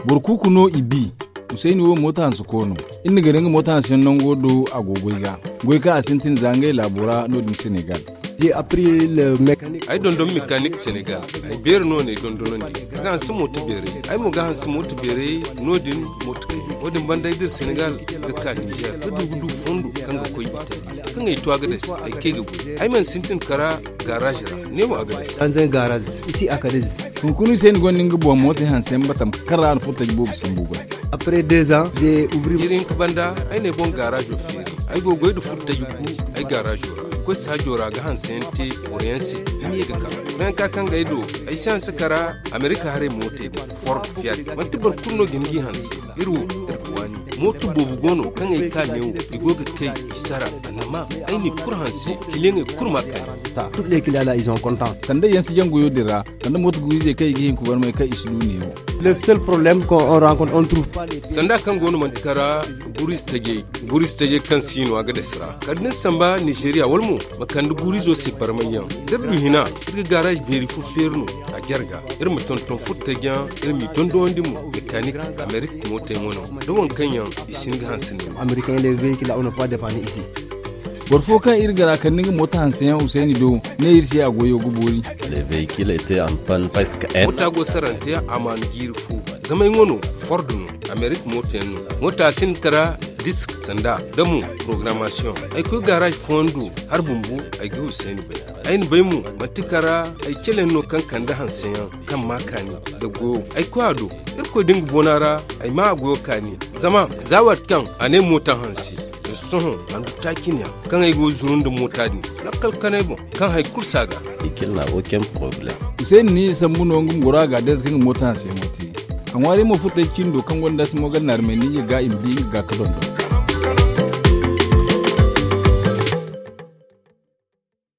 burkuku no ibi usaini wo mota hansu kono inda garin mota hansu nan godo agogoiga goika asintin zangai labura no din Senegal. J'ai appris le mécanique. Ay dondon mécanique Sénégal. Ay ber no ne dondon ndi. Ga hansu moto bere. Ay mo ga hansu moto bere no din moto kai. Odin banda idir Sénégal ga ka Niger. Do du fondu kan ga koyi ita. Kan ai to aga des ay ke ga goyi. Ay man sintin kara garage ra. Ne mo aga des. Dans un garage ici à Cadez. Kunu sen gon ninga bo moto hansu batam kara an futa bobu sambugo. Après 2 ans, j'ai ouvert irin kabanda ay ne bon garage au firi. Ay go goyi du futa yuku ay garage ra. Ko sa jora ga hansente oriense ni ga ka ben ka kan ga ido ai san sakara America hare mote Ford Fiat man tubar kunno gingi hansi iru irkwani moto bobu gono kan ai ka ne igo ga kai isara anama ai ni kur hansi kilenge kurma kai ça. Tous les clients là ils sont contents. Sanda yansi jango yo dira sanda moto guize kai gihin kubar mai kai islu ne yo. Le seul problème qu'on rencontre, on trouve pas les sanda kan gono man kara buris tage kan sino aga desra kadin samba Nigeria walmu makandu gurizo se parmayan dabdu hina irga garage beri fu ferno a jarga irma tonton futta gyan irmi tondo ndimo mécanique Amérique moté mono don kanyan isinga hansin américains les véhicules là on n'a pas dépanné ici. Borfo kan irgara kan ninga mota hansen Usaini do ne irshi agoyo gubori. Les véhicules étaient en panne presque un. Mota go sarante aman girfu zamai ngono Ford no Amérique moté no mota sin kara disc sanda damu programmation ay ko garage fondu har bumbu ay go Usaini bai ay ni mu matikara ay kelen no kan kanda hansen kan makani da go ay ko ado irko dingu bonara ay ma go kani zama zawat kan ane mota hansi son andu takinya kan ay go zurun da mota ni lakal kanay bon kan hay kursaga Il n'a aucun problème. Usaini ni sambuno ngum goraga des kan mota hansen moti an wari mo futa kindo kan gonda smo ganar meni ga imbi ga kadondo.